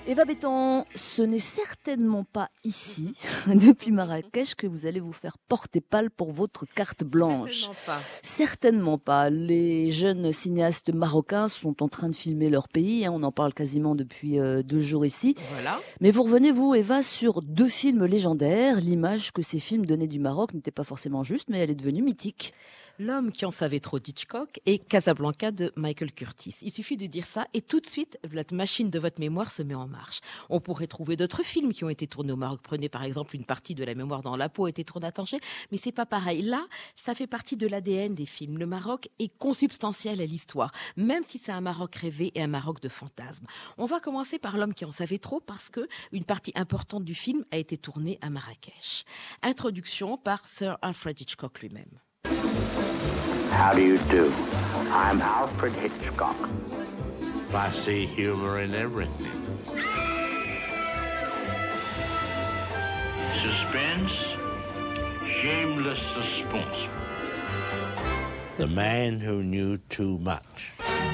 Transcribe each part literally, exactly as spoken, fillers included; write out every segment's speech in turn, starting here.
Eva Béton, ce n'est certainement pas ici, depuis Marrakech, que vous allez vous faire porter pâle pour votre carte blanche. Certainement pas. Certainement pas. Les jeunes cinéastes marocains sont en train de filmer leur pays, hein, on en parle quasiment depuis euh, deux jours ici. Voilà. Mais vous revenez, vous, Eva, sur deux films légendaires. L'image que ces films donnaient du Maroc n'était pas forcément juste, mais elle est devenue mythique. L'homme qui en savait trop d'Hitchcock et Casablanca de Michael Curtis. Il suffit de dire ça et tout de suite, la machine de votre mémoire se met en marche. On pourrait trouver d'autres films qui ont été tournés au Maroc. Prenez par exemple une partie de La mémoire dans la peau a été tournée à Tanger, mais c'est pas pareil. Là, ça fait partie de l'A D N des films. Le Maroc est consubstantiel à l'histoire, même si c'est un Maroc rêvé et un Maroc de fantasmes. On va commencer par L'homme qui en savait trop parce que une partie importante du film a été tournée à Marrakech. Introduction par Sir Alfred Hitchcock lui-même. How do you do? I'm Alfred Hitchcock. I see humor in everything. Suspense, shameless suspense. The man who knew too much.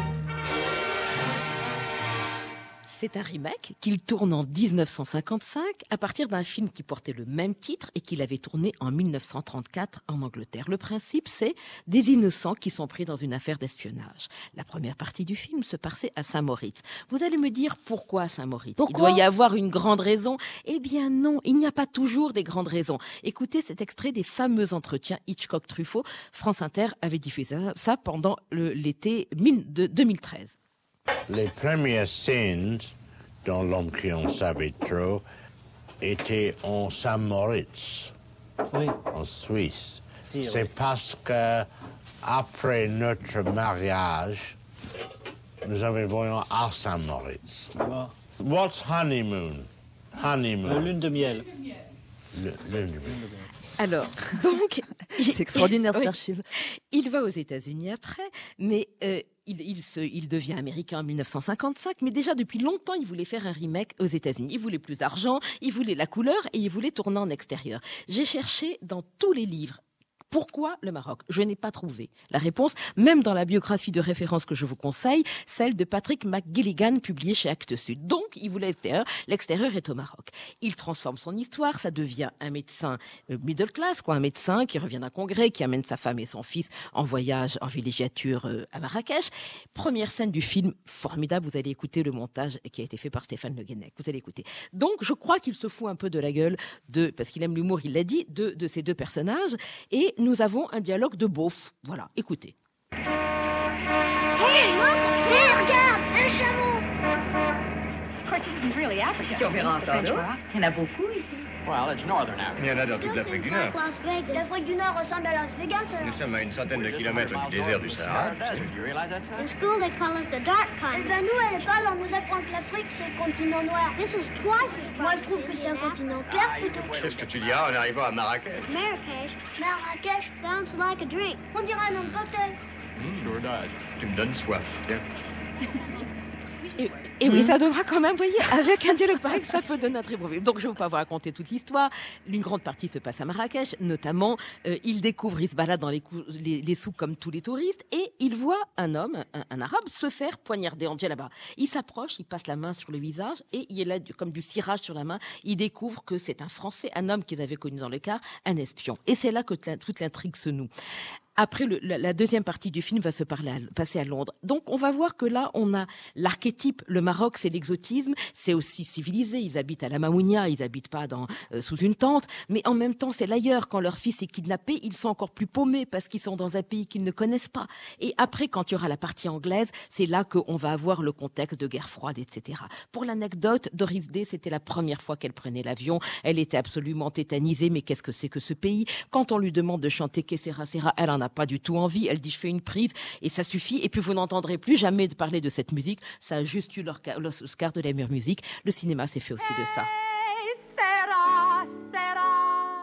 C'est un remake qu'il tourne en dix-neuf cent cinquante-cinq à partir d'un film qui portait le même titre et qu'il avait tourné en mille neuf cent trente-quatre en Angleterre. Le principe, c'est des innocents qui sont pris dans une affaire d'espionnage. La première partie du film se passait à Saint-Moritz. Vous allez me dire pourquoi Saint-Moritz ? Il doit y avoir une grande raison. Eh bien non, il n'y a pas toujours des grandes raisons. Écoutez cet extrait des fameux entretiens Hitchcock-Truffaut. France Inter avait diffusé ça pendant le, l'été deux mille treize. Les premières scènes dans L'homme qui en savait trop étaient en Saint-Moritz, Oui. en Suisse. Si, C'est oui. parce que après notre mariage, nous avions à Saint-Moritz. Bon. What's honeymoon? Euh, Honeymoon. lune de miel. Le- lune de miel. Alors, donc... C'est extraordinaire, cette Oui. archive. Il va aux États-Unis après, mais euh, il, il, se, il devient américain en mille neuf cent cinquante-cinq, mais déjà depuis longtemps, il voulait faire un remake aux États-Unis. Il voulait plus d'argent, il voulait la couleur et il voulait tourner en extérieur. J'ai cherché dans tous les livres. Pourquoi le Maroc ? Je n'ai pas trouvé la réponse, même dans la biographie de référence que je vous conseille, celle de Patrick McGilligan, publiée chez Actes Sud. Donc, il voulait l'extérieur. L'extérieur est au Maroc. Il transforme son histoire. Ça devient un médecin euh, middle class, quoi, un médecin qui revient d'un congrès, qui amène sa femme et son fils en voyage, en villégiature euh, à Marrakech. Première scène du film, formidable. Vous allez écouter le montage qui a été fait par Stéphane Le Guenec. Vous allez écouter. Donc, je crois qu'il se fout un peu de la gueule de, parce qu'il aime l'humour, il l'a dit, de, de ces deux personnages. Et nous avons un dialogue de beauf. Voilà, écoutez. Hé, hey, regarde, un chameau. Of course, this isn't really Africa. Tu en verras encore French d'autres. Maroc. Il y en a beaucoup ici. Well, it's northern Africa. Il y en a dans toute l'Afrique du Nord. Las Vegas. L'Afrique du Nord ressemble à Las Vegas, alors. Nous sommes à une centaine de kilomètres du désert du Sahara. You realize that, son? In school, they call us the dark Eh continent. ben nous, à l'école, on nous apprend que l'Afrique, c'est le continent noir. This is twice as Moi, je trouve que c'est un continent clair plutôt. Qu'est-ce que tu diras en arrivant à Marrakech? Marrakech Marrakech, sounds like a drink. on dirait un nom de cocktail. Sure does. Tu me donnes soif, tiens. Et, et oui, ça donnera quand même, vous voyez, avec un dialogue pareil, que ça peut donner un très bon film. Donc, je ne vais pas vous raconter toute l'histoire. Une grande partie se passe à Marrakech, notamment, euh, il découvre, il se balade dans les, cou- les, les souks comme tous les touristes, et il voit un homme, un, un arabe, se faire poignarder en là-bas. Il s'approche, il passe la main sur le visage, et il a du- comme du cirage sur la main. Il découvre que c'est un Français, un homme qu'ils avaient connu dans le car, un espion. Et c'est là que t- toute l'intrigue se noue. Après, le, la, la deuxième partie du film va se parler à, passer à Londres. Donc, on va voir que là, on a l'archétype. Le Maroc, c'est l'exotisme. C'est aussi civilisé. Ils habitent à la Mamounia. Ils habitent pas dans, euh, sous une tente. Mais en même temps, c'est l'ailleurs. Quand leur fils est kidnappé, ils sont encore plus paumés parce qu'ils sont dans un pays qu'ils ne connaissent pas. Et après, quand il y aura la partie anglaise, c'est là qu'on va avoir le contexte de guerre froide, et cetera. Pour l'anecdote, Doris Day, c'était la première fois qu'elle prenait l'avion. Elle était absolument tétanisée. Mais qu'est-ce que c'est que ce pays? Quand on lui demande de chanter Que sera sera, elle en a pas du tout envie. Elle dit je fais une prise et ça suffit. Et puis vous n'entendrez plus jamais de parler de cette musique. Ça a juste eu l'Oscar de la meilleure musique. Le cinéma s'est fait aussi de ça. Sera, sera.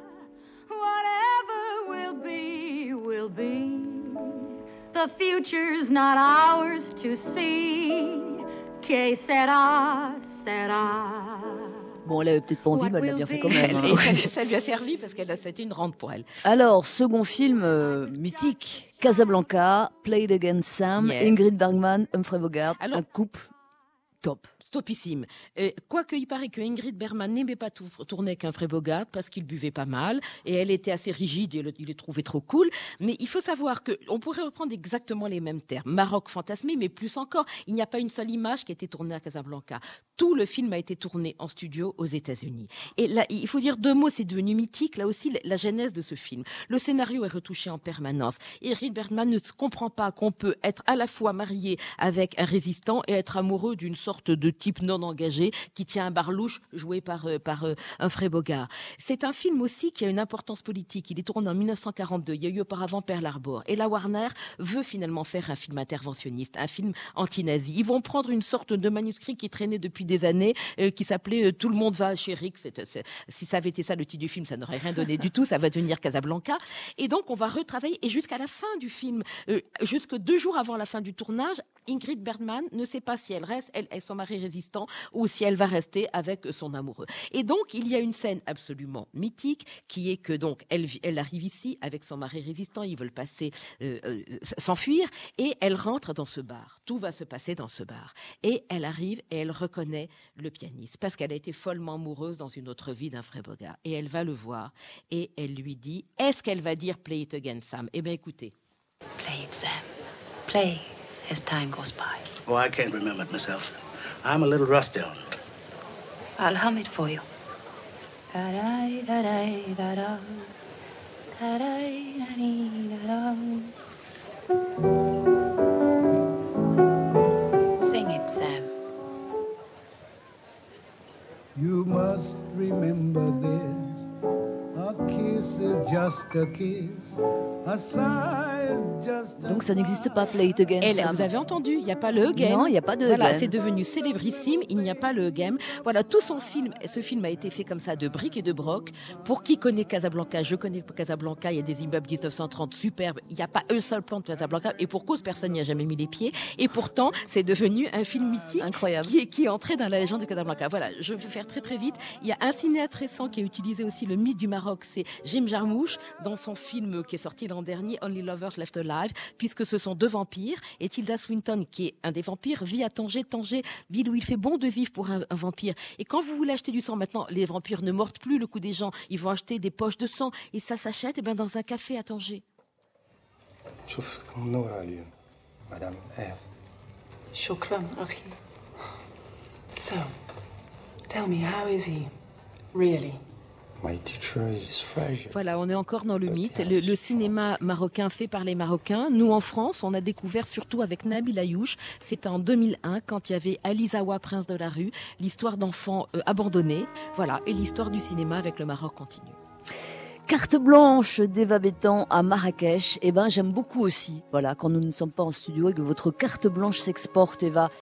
Whatever will be, will be. The future's not ours to see. Que sera, sera. Bon, elle avait peut-être pas envie, mais elle l'a bien fait quand même. hein. Et ça, ça lui a servi parce que c'était une rente pour elle. Alors, second film euh, mythique, Casablanca, Play It Again Sam, Yes. Ingrid Bergman, Humphrey Bogart, Alors- un couple top. topissime. Et quoique il paraît que Ingrid Bergman n'aimait pas tout, tourner avec Humphrey Bogart parce qu'il buvait pas mal et elle était assez rigide et il, il les trouvait trop cool. Mais il faut savoir que on pourrait reprendre exactement les mêmes termes. Maroc fantasmé, mais plus encore, il n'y a pas une seule image qui a été tournée à Casablanca. Tout le film a été tourné en studio aux États-Unis. Et là, il faut dire deux mots, c'est devenu mythique. Là aussi, la genèse de ce film. Le scénario est retouché en permanence. Ingrid Bergman ne comprend pas qu'on peut être à la fois marié avec un résistant et être amoureux d'une sorte de type non engagé qui tient un barlouche joué par, euh, par euh, Humphrey Bogart. C'est un film aussi qui a une importance politique. Il est tourné en dix-neuf cent quarante-deux. Il y a eu auparavant Pearl Harbor. Et la Warner veut finalement faire un film interventionniste, un film anti-nazi. Ils vont prendre une sorte de manuscrit qui traînait depuis des années, euh, qui s'appelait euh, Tout le monde va chez Rick. C'est, c'est, si ça avait été ça le titre du film, ça n'aurait rien donné du tout. Ça va devenir Casablanca. Et donc, on va retravailler. Et jusqu'à la fin du film, euh, jusque deux jours avant la fin du tournage, Ingrid Bergman ne sait pas si elle reste, elle, elle son mari résistant, ou si elle va rester avec son amoureux. Et donc, il y a une scène absolument mythique qui est que donc elle, elle arrive ici avec son mari résistant, ils veulent passer, euh, euh, s'enfuir, et elle rentre dans ce bar. Tout va se passer dans ce bar. Et elle arrive et elle reconnaît le pianiste parce qu'elle a été follement amoureuse dans une autre vie d'Humphrey Bogart. Et elle va le voir et elle lui dit, est-ce qu'elle va dire Play it again, Sam? Eh bien, écoutez. Play it, Sam. Play as time goes by. Oh, I can't remember it myself. I'm a little rusty on it. I'll hum it for you. Da-da-da-da-da-da. Da-da-da-da-da-da. Sing it, Sam. You must remember this. A kiss is just a kiss. A sigh is just a Donc ça n'existe pas, Play It Again. Elle, Sam. vous avez entendu, il n'y a pas le game. Non, il n'y a pas de Voilà, game. c'est devenu célébrissime, il n'y a pas le game. Voilà, tout son film, ce film a été fait comme ça, de briques et de broc. Pour qui connaît Casablanca, je connais Casablanca, il y a des immeubles dix-neuf cent trente superbes, il n'y a pas un seul plan de Casablanca, et pour cause, personne n'y a jamais mis les pieds. Et pourtant, c'est devenu un film mythique. Incroyable. Qui est, qui est entré dans la légende de Casablanca. Voilà, je vais faire très très vite. Il y a un cinéaste récent qui a utilisé aussi le mythe du Maroc, c'est Jim Jarmusch, dans son film qui est sorti l'an dernier, Only Lovers Left Alive, puisque ce sont deux vampires, et Tilda Swinton, qui est un des vampires, vit à Tanger, Tanger, ville où il fait bon de vivre pour un, un vampire. Et quand vous voulez acheter du sang, maintenant, les vampires ne mordent plus le cou des gens, ils vont acheter des poches de sang, et ça s'achète eh ben, dans un café à Tanger. شوفكم منورة اليوم مدام إيه. شكرا أخي. So, tell me, how is he, really? My teacher is fragile. Voilà, on est encore dans le mythe. Le, le cinéma marocain fait par les Marocains. Nous, en France, on a découvert surtout avec Nabil Ayouch. C'était en deux mille un, quand il y avait Ali Zawa, Prince de la rue, l'histoire d'enfants euh, abandonnés. Voilà, et l'histoire du cinéma avec le Maroc continue. Carte blanche d'Eva Bétan à Marrakech. Eh ben, j'aime beaucoup aussi, voilà, quand nous ne sommes pas en studio et que votre carte blanche s'exporte, Eva.